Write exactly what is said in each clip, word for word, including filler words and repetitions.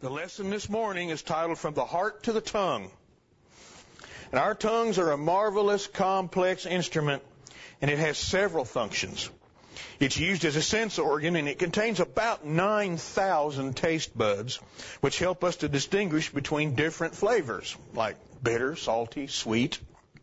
The lesson this morning is titled From the Heart to the Tongue. And our tongues are a marvelous, complex instrument, and it has several functions. It's used as a sense organ, and it contains about nine thousand taste buds, which help us to distinguish between different flavors, like bitter, salty, sweet.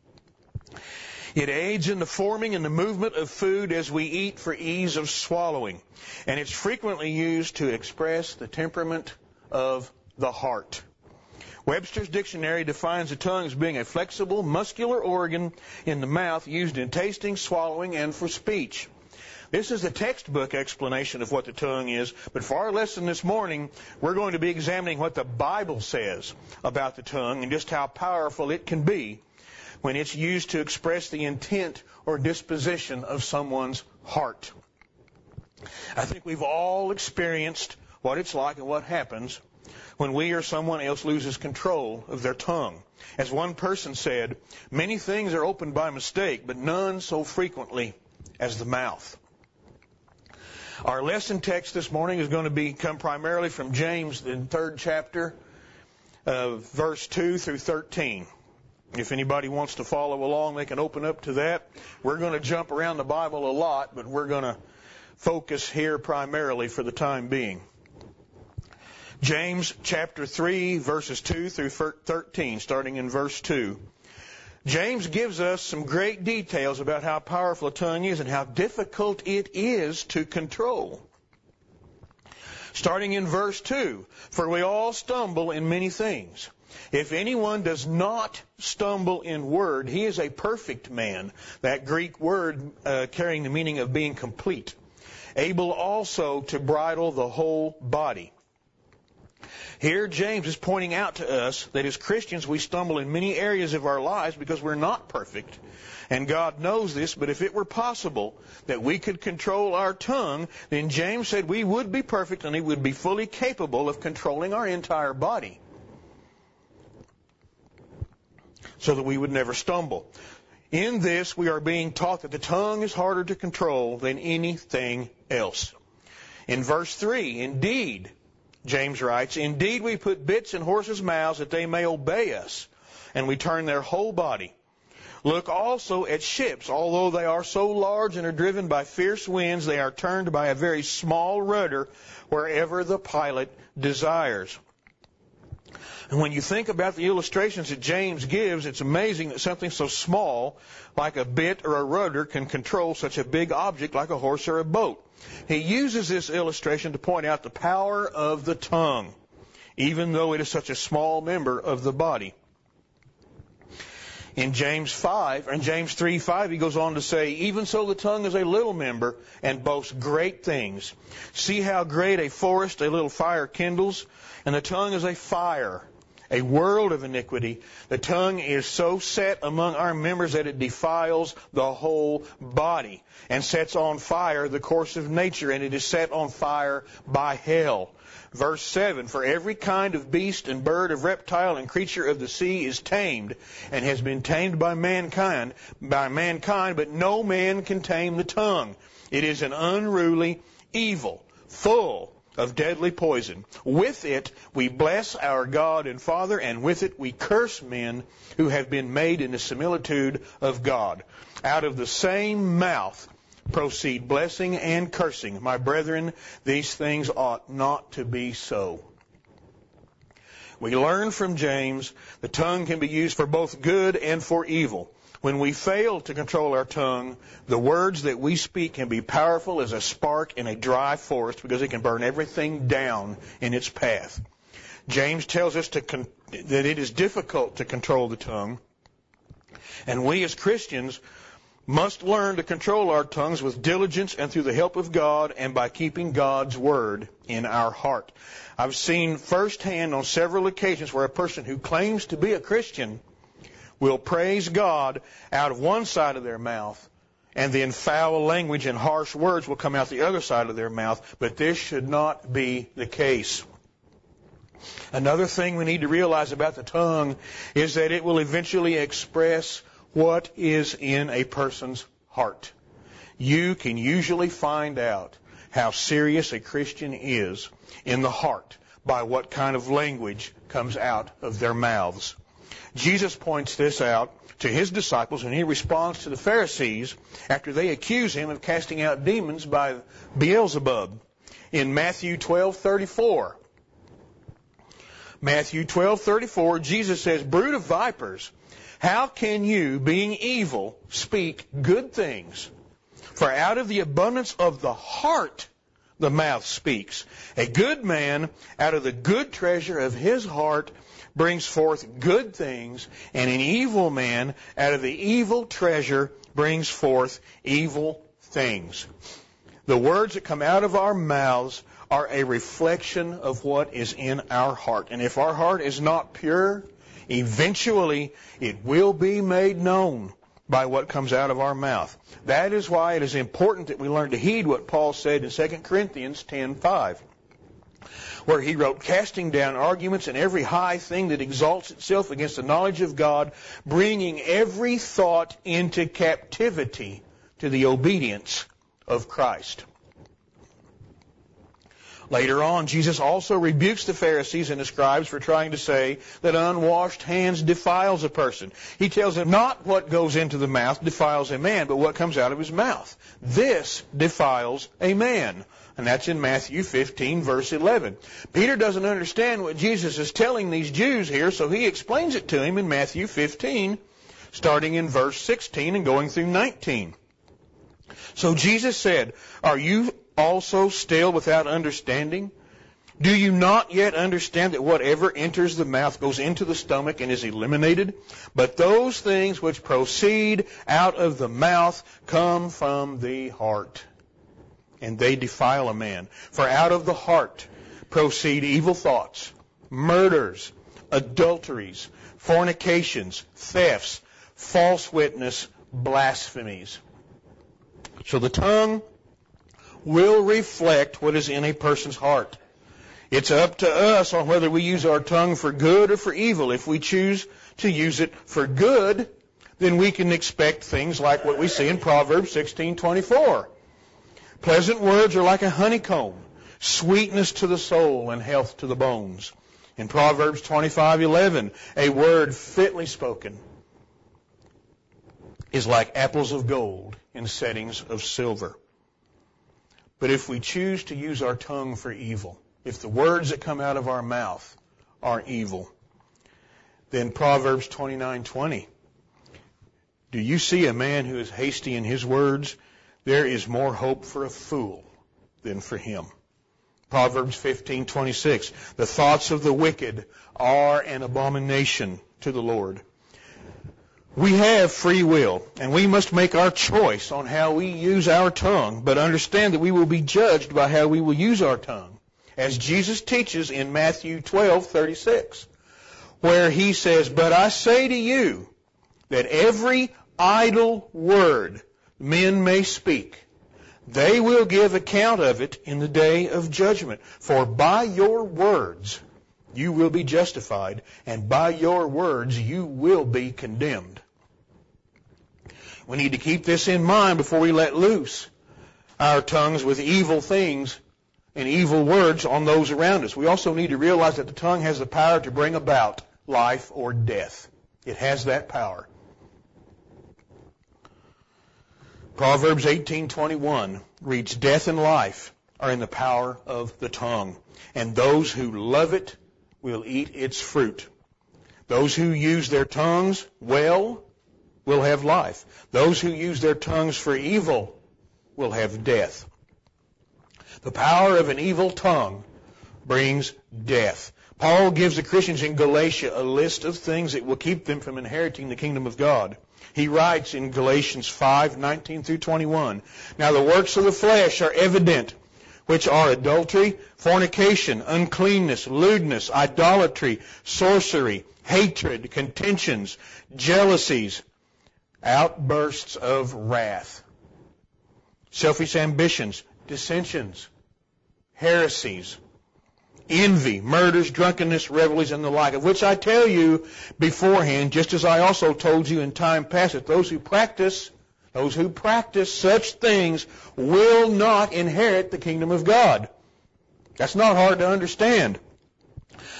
It aids in the forming and the movement of food as we eat for ease of swallowing. And it's frequently used to express the temperament of the heart. Webster's dictionary defines the tongue as being a flexible, muscular organ in the mouth used in tasting, swallowing, and for speech. This is a textbook explanation of what the tongue is, but for our lesson this morning, we're going to be examining what the Bible says about the tongue and just how powerful it can be when it's used to express the intent or disposition of someone's heart. I think we've all experienced what it's like and what happens when we or someone else loses control of their tongue. As one person said, many things are opened by mistake, but none so frequently as the mouth. Our lesson text this morning is going to be come primarily from James, the third chapter, uh, verse two through thirteen. If anybody wants to follow along, they can open up to that. We're going to jump around the Bible a lot, but we're going to focus here primarily for the time being. James chapter three, verses two through thirteen, starting in verse two. James gives us some great details about how powerful a tongue is and how difficult it is to control. Starting in verse two, for we all stumble in many things. If anyone does not stumble in word, he is a perfect man. That Greek word uh, carrying the meaning of being complete. Able also to bridle the whole body. Here, James is pointing out to us that as Christians, we stumble in many areas of our lives because we're not perfect. And God knows this, but if it were possible that we could control our tongue, then James said we would be perfect and we would be fully capable of controlling our entire body so that we would never stumble. In this, we are being taught that the tongue is harder to control than anything else. In verse three, indeed, James writes, indeed we put bits in horses' mouths that they may obey us, and we turn their whole body. Look also at ships. Although they are so large and are driven by fierce winds, they are turned by a very small rudder wherever the pilot desires. And when you think about the illustrations that James gives, it's amazing that something so small like a bit or a rudder can control such a big object like a horse or a boat. He uses this illustration to point out the power of the tongue, even though it is such a small member of the body. In James five, in James three five, he goes on to say, even so the tongue is a little member and boasts great things. See how great a forest a little fire kindles, and the tongue is a fire, a world of iniquity. The tongue is so set among our members that it defiles the whole body and sets on fire the course of nature, and it is set on fire by hell. Verse seven, for every kind of beast and bird, of reptile and creature of the sea is tamed and has been tamed by mankind, by mankind, but no man can tame the tongue. It is an unruly evil, full of deadly poison. With it we bless our God and Father, and with it we curse men who have been made in the similitude of God. Out of the same mouth proceed blessing and cursing. My brethren, these things ought not to be so. We learn from James the tongue can be used for both good and for evil. When we fail to control our tongue, the words that we speak can be powerful as a spark in a dry forest because it can burn everything down in its path. James tells us to con- that it is difficult to control the tongue, and we as Christians must learn to control our tongues with diligence and through the help of God and by keeping God's word in our heart. I've seen firsthand on several occasions where a person who claims to be a Christian will praise God out of one side of their mouth, and then foul language and harsh words will come out the other side of their mouth. But this should not be the case. Another thing we need to realize about the tongue is that it will eventually express what is in a person's heart. You can usually find out how serious a Christian is in the heart by what kind of language comes out of their mouths. Jesus points this out to his disciples, and he responds to the Pharisees after they accuse him of casting out demons by Beelzebub in Matthew twelve thirty-four. Matthew twelve thirty-four, Jesus says, "Brood of vipers, how can you, being evil, speak good things? For out of the abundance of the heart the mouth speaks. A good man out of the good treasure of his heart brings forth good things, and an evil man out of the evil treasure brings forth evil things." The words that come out of our mouths are a reflection of what is in our heart. And if our heart is not pure, eventually it will be made known by what comes out of our mouth. That is why it is important that we learn to heed what Paul said in Second Corinthians ten five, where he wrote, "Casting down arguments and every high thing that exalts itself against the knowledge of God, bringing every thought into captivity to the obedience of Christ." Later on, Jesus also rebukes the Pharisees and the scribes for trying to say that unwashed hands defiles a person. He tells them not what goes into the mouth defiles a man, but what comes out of his mouth. This defiles a man. And that's in Matthew fifteen, verse eleven. Peter doesn't understand what Jesus is telling these Jews here, so he explains it to him in Matthew fifteen, starting in verse sixteen and going through nineteen. So Jesus said, "Are you also still without understanding? Do you not yet understand that whatever enters the mouth goes into the stomach and is eliminated? But those things which proceed out of the mouth come from the heart, and they defile a man. For out of the heart proceed evil thoughts, murders, adulteries, fornications, thefts, false witness, blasphemies." So the tongue will reflect what is in a person's heart. It's up to us on whether we use our tongue for good or for evil. If we choose to use it for good, then we can expect things like what we see in Proverbs sixteen twenty-four. "Pleasant words are like a honeycomb, sweetness to the soul and health to the bones." In Proverbs twenty-five eleven, "A word fitly spoken is like apples of gold in settings of silver." But if we choose to use our tongue for evil, if the words that come out of our mouth are evil, then Proverbs twenty-nine twenty, "Do you see a man who is hasty in his words? There is more hope for a fool than for him." Proverbs fifteen twenty-six, "The thoughts of the wicked are an abomination to the Lord." We have free will, and we must make our choice on how we use our tongue, but understand that we will be judged by how we will use our tongue, as Jesus teaches in Matthew twelve thirty-six, where he says, "But I say to you that every idle word men may speak, they will give account of it in the day of judgment. For by your words you will be justified, and by your words you will be condemned." We need to keep this in mind before we let loose our tongues with evil things and evil words on those around us. We also need to realize that the tongue has the power to bring about life or death. It has that power. Proverbs eighteen twenty-one reads, "Death and life are in the power of the tongue, and those who love it will eat its fruit." Those who use their tongues well will have life. Those who use their tongues for evil will have death. The power of an evil tongue brings death. Paul gives the Christians in Galatia a list of things that will keep them from inheriting the kingdom of God. He writes in Galatians five nineteen through twenty-one, "Now the works of the flesh are evident, which are adultery, fornication, uncleanness, lewdness, idolatry, sorcery, hatred, contentions, jealousies, outbursts of wrath, selfish ambitions, dissensions, heresies, envy, murders, drunkenness, revelries, and the like, of which I tell you beforehand, just as I also told you in time past, that those who practice, those who practice such things will not inherit the kingdom of God." That's not hard to understand.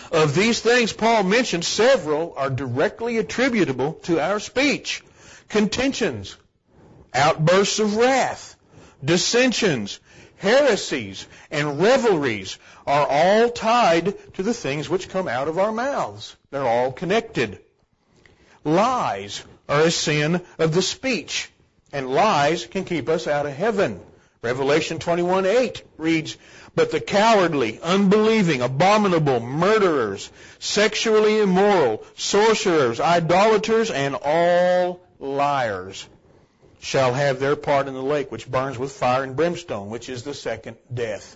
Of these things Paul mentioned, several are directly attributable to our speech. Contentions, outbursts of wrath, dissensions, heresies, and revelries are all tied to the things which come out of our mouths. They're all connected. Lies are a sin of the speech, and lies can keep us out of heaven. Revelation twenty-one eight reads, "But the cowardly, unbelieving, abominable, murderers, sexually immoral, sorcerers, idolaters, and all liars shall have their part in the lake which burns with fire and brimstone," which is the second death.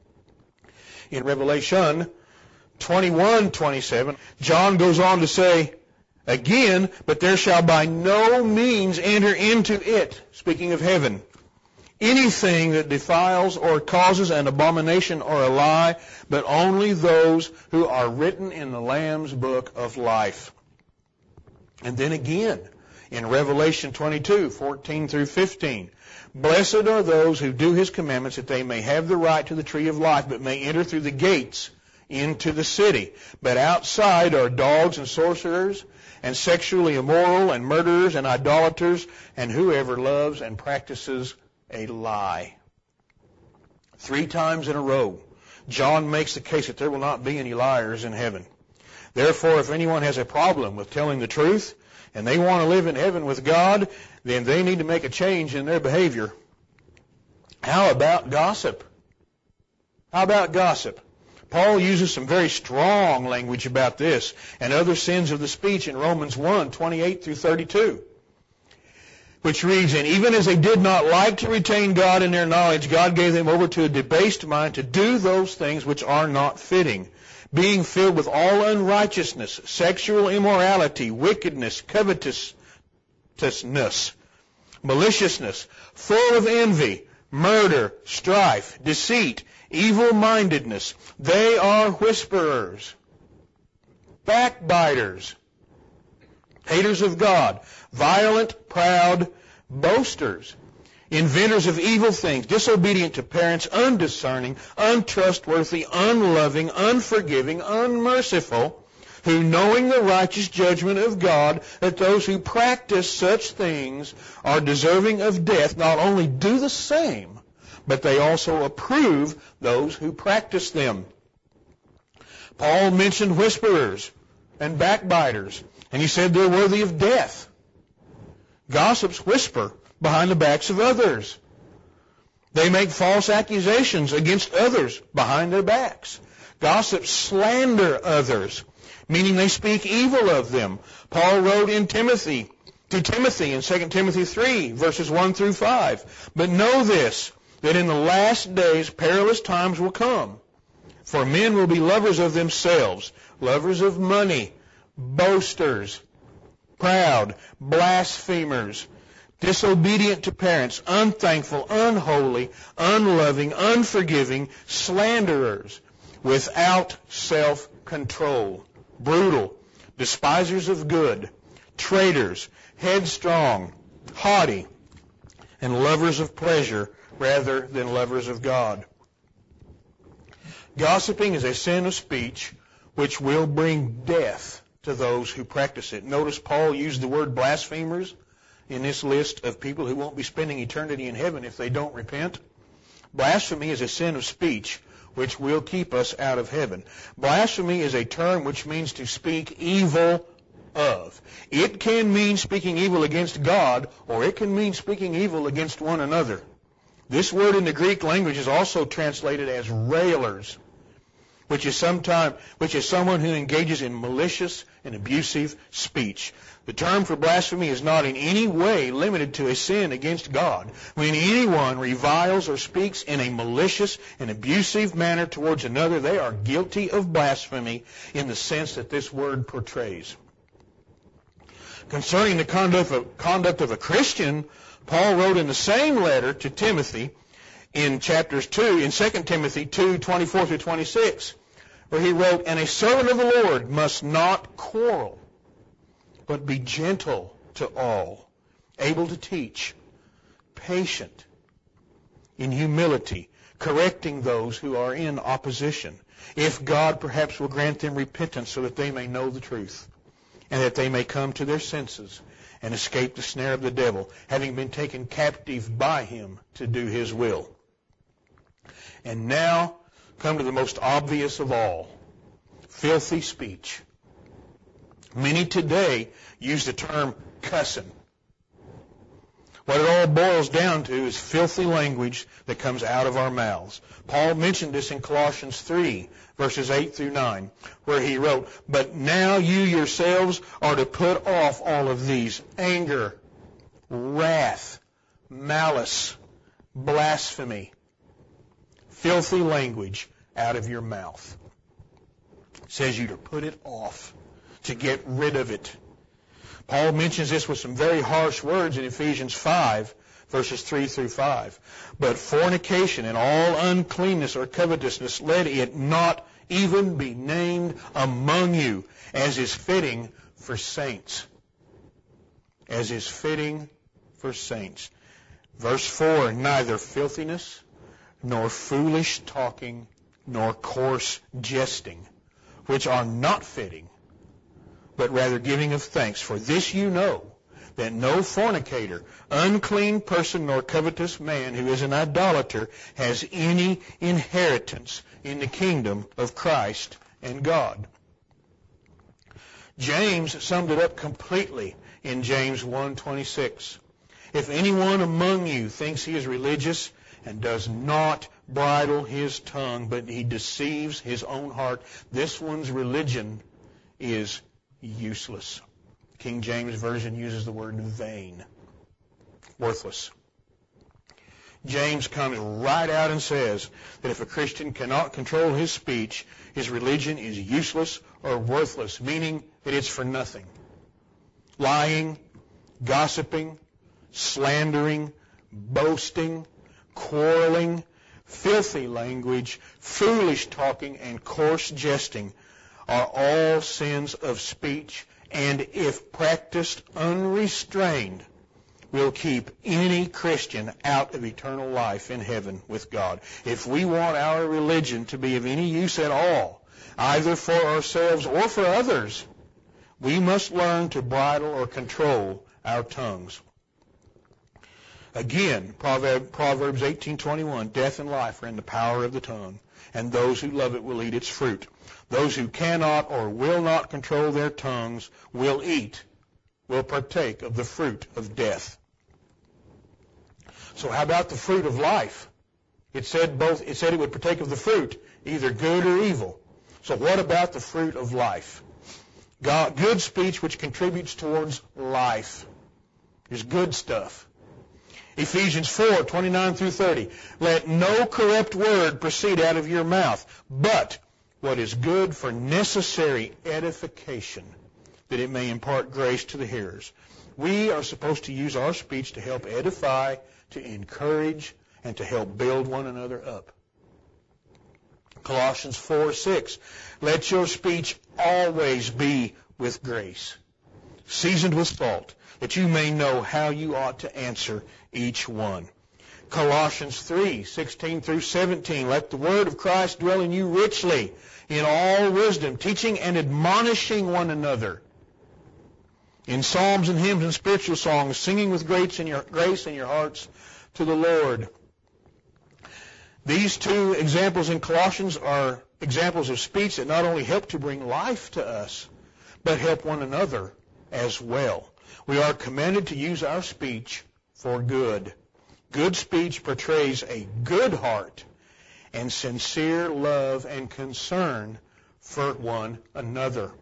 In Revelation twenty-one twenty-seven, John goes on to say, again, "But there shall by no means enter into it," speaking of heaven, "anything that defiles or causes an abomination or a lie, but only those who are written in the Lamb's book of life." And then again, in Revelation twenty-two fourteen through fifteen, "Blessed are those who do His commandments, that they may have the right to the tree of life, but may enter through the gates into the city. But outside are dogs and sorcerers, and sexually immoral, and murderers, and idolaters, and whoever loves and practices a lie." Three times in a row, John makes the case that there will not be any liars in heaven. Therefore, if anyone has a problem with telling the truth, and they want to live in heaven with God, then they need to make a change in their behavior. How about gossip? How about gossip? Paul uses some very strong language about this and other sins of the speech in Romans one twenty-eight through thirty-two, which reads, "And even as they did not like to retain God in their knowledge, God gave them over to a debased mind to do those things which are not fitting, being filled with all unrighteousness, sexual immorality, wickedness, covetousness, maliciousness, full of envy, murder, strife, deceit, evil-mindedness. They are whisperers, backbiters, haters of God, violent, proud, boasters, inventors of evil things, disobedient to parents, undiscerning, untrustworthy, unloving, unforgiving, unmerciful, who, knowing the righteous judgment of God, that those who practice such things are deserving of death, not only do the same, but they also approve those who practice them." Paul mentioned whisperers and backbiters, and he said they're worthy of death. Gossips whisper behind the backs of others. They make false accusations against others behind their backs. Gossips slander others, meaning they speak evil of them. Paul wrote in Timothy, to Timothy in Second Timothy three, verses one through five, "But know this, that in the last days perilous times will come. For men will be lovers of themselves, lovers of money, boasters, proud, blasphemers, disobedient to parents, unthankful, unholy, unloving, unforgiving, slanderers, without self-control, brutal, despisers of good, traitors, headstrong, haughty, and lovers of pleasure rather than lovers of God." Gossiping is a sin of speech which will bring death to those who practice it. Notice Paul used the word blasphemers in this list of people who won't be spending eternity in heaven if they don't repent. Blasphemy is a sin of speech which will keep us out of heaven. Blasphemy is a term which means to speak evil of. It can mean speaking evil against God, or it can mean speaking evil against one another. This word in the Greek language is also translated as railers, which is sometime, which is someone who engages in malicious and abusive speech. The term for blasphemy is not in any way limited to a sin against God. When anyone reviles or speaks in a malicious and abusive manner towards another, they are guilty of blasphemy in the sense that this word portrays. Concerning the conduct of, conduct of a Christian, Paul wrote in the same letter to Timothy in chapters two, in Second Timothy two, twenty-four through twenty-six, where he wrote, "And a servant of the Lord must not quarrel, but be gentle to all, able to teach, patient, in humility, correcting those who are in opposition, if God perhaps will grant them repentance so that they may know the truth and that they may come to their senses and escape the snare of the devil, having been taken captive by him to do his will. And now come to the most obvious of all, filthy speech. Many today use the term cussing. What it all boils down to is filthy language that comes out of our mouths. Paul mentioned this in Colossians three, verses eight through nine, where he wrote, "But now you yourselves are to put off all of these: anger, wrath, malice, blasphemy, filthy language out of your mouth." It says you to put it off, to get rid of it. Paul mentions this with some very harsh words in Ephesians five, verses three through five. "But fornication and all uncleanness or covetousness, let it not even be named among you, as is fitting for saints." As is fitting for saints. Verse four, "Neither filthiness, nor foolish talking, nor coarse jesting, which are not fitting, but rather giving of thanks. For this you know, that no fornicator, unclean person, nor covetous man who is an idolater has any inheritance in the kingdom of Christ and God." James summed it up completely in James one twenty-six. "If anyone among you thinks he is religious and does not bridle his tongue, but he deceives his own heart, this one's religion is useless." King James Version uses the word vain, worthless. James comes right out and says that if a Christian cannot control his speech, his religion is useless or worthless, meaning that it's for nothing. Lying, gossiping, slandering, boasting, quarreling, filthy language, foolish talking, and coarse jesting are all sins of speech, and if practiced unrestrained, will keep any Christian out of eternal life in heaven with God. If we want our religion to be of any use at all, either for ourselves or for others, we must learn to bridle or control our tongues. Again, Proverbs eighteen twenty-one, "Death and life are in the power of the tongue, and those who love it will eat its fruit. Those who cannot or will not control their tongues will eat, will partake of the fruit of death." So how about the fruit of life? It said both. It said it would partake of the fruit, either good or evil. So what about the fruit of life? God, good speech which contributes towards life is good stuff. Ephesians four twenty-nine through thirty. "Let no corrupt word proceed out of your mouth, but what is good for necessary edification, that it may impart grace to the hearers." We are supposed to use our speech to help edify, to encourage, and to help build one another up. Colossians four six. "Let your speech always be with grace, seasoned with salt, that you may know how you ought to answer each one." Colossians three sixteen through seventeen. "Let the word of Christ dwell in you richly, in all wisdom, teaching and admonishing one another in psalms and hymns and spiritual songs, singing with grace in your, grace in your hearts to the Lord." These two examples in Colossians are examples of speech that not only help to bring life to us, but help one another as well. We are commanded to use our speech for good. Good speech portrays a good heart and sincere love and concern for one another.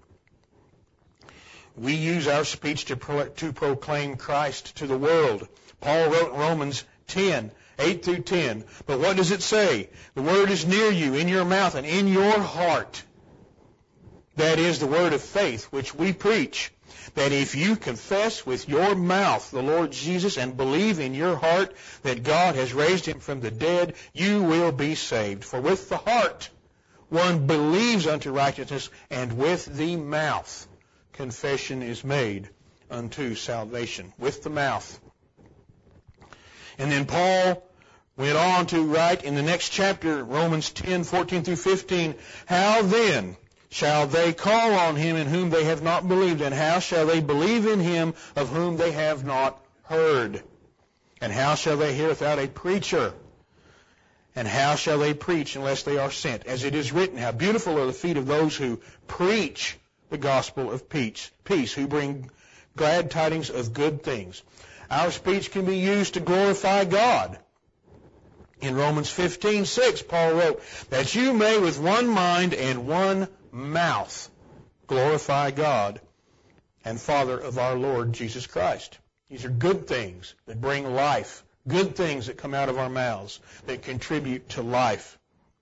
We use our speech to, pro- to proclaim Christ to the world. Paul wrote in Romans ten, eight through ten. But what does it say? "The word is near you, in your mouth and in your heart." That is the word of faith which we preach. "That if you confess with your mouth the Lord Jesus and believe in your heart that God has raised him from the dead, you will be saved. For with the heart one believes unto righteousness, and with the mouth confession is made unto salvation." With the mouth. And then Paul Went on to write in the next chapter, Romans ten, fourteen through fifteen, how then shall they call on him in whom they have not believed? And how shall they believe in him of whom they have not heard? And how shall they hear without a preacher? And how shall they preach unless they are sent? As it is written, how beautiful are the feet of those who preach the gospel of peace, peace, who bring glad tidings of good things. Our speech can be used to glorify God. In Romans fifteen six, Paul wrote, that you may with one mind and one mouth glorify God and Father of our Lord Jesus Christ. These are good things that bring life, good things that come out of our mouths that contribute to life.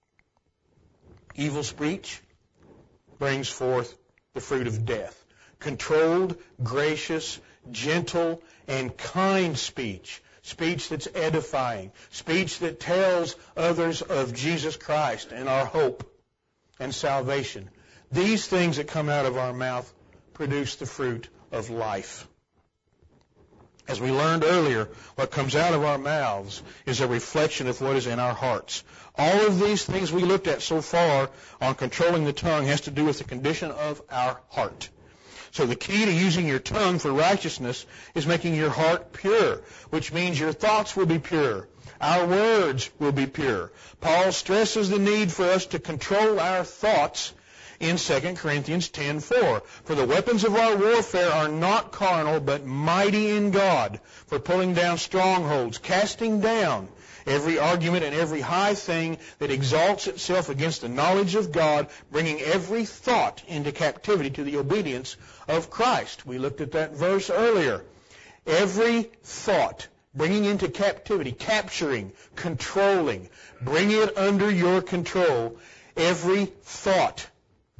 Evil speech brings forth the fruit of death. Controlled, gracious, gentle, and kind speech, speech that's edifying, speech that tells others of Jesus Christ and our hope and salvation. These things that come out of our mouth produce the fruit of life. As we learned earlier, what comes out of our mouths is a reflection of what is in our hearts. All of these things we looked at so far on controlling the tongue has to do with the condition of our heart. So the key to using your tongue for righteousness is making your heart pure, which means your thoughts will be pure. Our words will be pure. Paul stresses the need for us to control our thoughts in Second Corinthians ten four. For the weapons of our warfare are not carnal, but mighty in God, for pulling down strongholds, casting down every argument and every high thing that exalts itself against the knowledge of God, bringing every thought into captivity to the obedience of Christ. We looked at that verse earlier. Every thought, bringing into captivity, capturing, controlling, bring it under your control, every thought,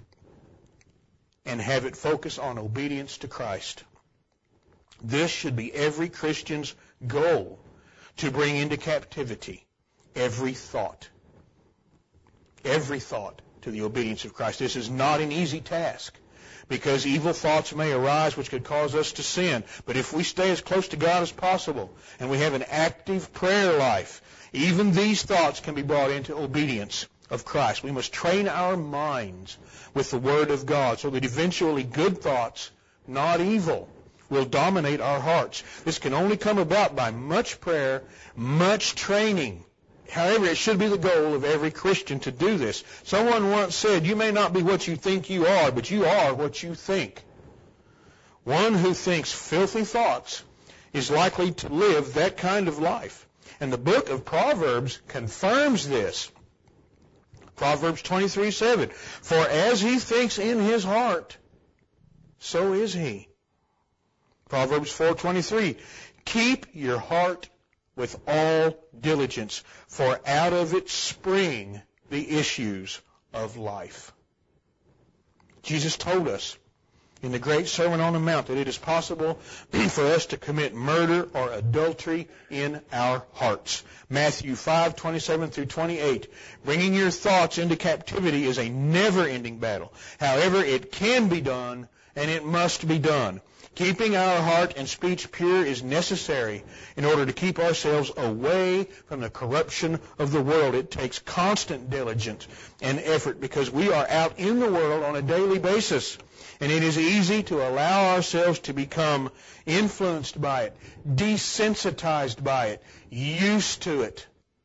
and have it focus on obedience to Christ. This should be every Christian's goal, to bring into captivity every thought. Every thought to the obedience of Christ. This is not an easy task, because evil thoughts may arise which could cause us to sin. But if we stay as close to God as possible and we have an active prayer life, even these thoughts can be brought into obedience of Christ. We must train our minds with the Word of God so that eventually good thoughts, not evil, will dominate our hearts. This can only come about by much prayer, much training. However, it should be the goal of every Christian to do this. Someone once said, you may not be what you think you are, but you are what you think. One who thinks filthy thoughts is likely to live that kind of life. And the book of Proverbs confirms this. Proverbs twenty-three seven. For as he thinks in his heart, so is he. Proverbs four twenty-three. Keep your heart with all diligence, for out of it spring the issues of life. Jesus told us in the great Sermon on the Mount that it is possible for us to commit murder or adultery in our hearts. Matthew five twenty-seven through twenty-eight. Bringing your thoughts into captivity is a never-ending battle. However, it can be done, and it must be done. Keeping our heart and speech pure is necessary in order to keep ourselves away from the corruption of the world. It takes constant diligence and effort because we are out in the world on a daily basis. And it is easy to allow ourselves to become influenced by it, desensitized by it, used to it.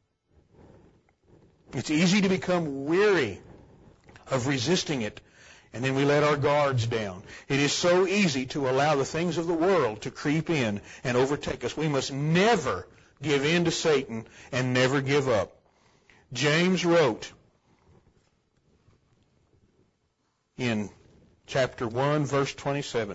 It's easy to become weary of resisting it. And then we let our guards down. It is so easy to allow the things of the world to creep in and overtake us. We must never give in to Satan and never give up. James wrote in chapter one, verse twenty-seven,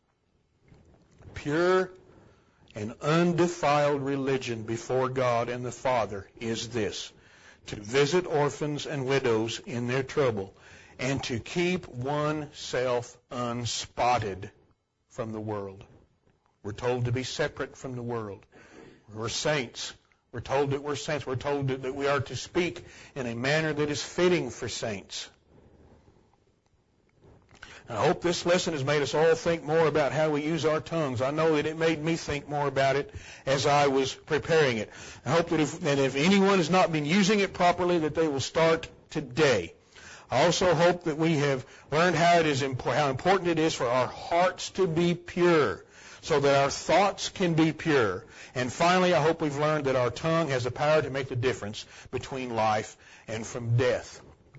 pure and undefiled religion before God and the Father is this, to visit orphans and widows in their trouble, and to keep oneself unspotted from the world. We're told to be separate from the world. We're saints. We're told that we're saints. We're told that we are to speak in a manner that is fitting for saints. I hope this lesson has made us all think more about how we use our tongues. I know that it made me think more about it as I was preparing it. I hope that if, that if anyone has not been using it properly, that they will start today. I also hope that we have learned how it is impo- how important it is for our hearts to be pure, so that our thoughts can be pure. And finally, I hope we've learned that our tongue has the power to make the difference between life and from death.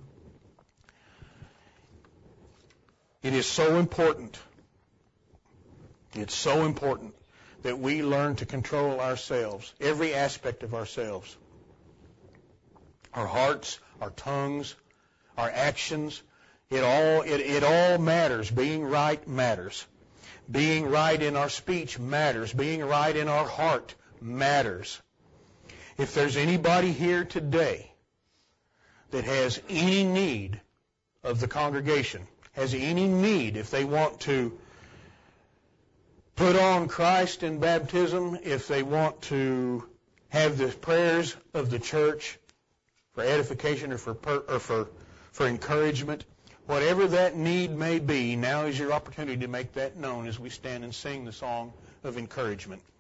It is so important, it's so important that we learn to control ourselves, every aspect of ourselves. Our hearts, our tongues, our actions, it all, it, it all matters. Being right matters. Being right in our speech matters. Being right in our heart matters. If there's anybody here today that has any need of the congregation, has any need, if they want to put on Christ in baptism, if they want to have the prayers of the church for edification or for per, or for for encouragement, whatever that need may be, now is your opportunity to make that known as we stand and sing the song of encouragement.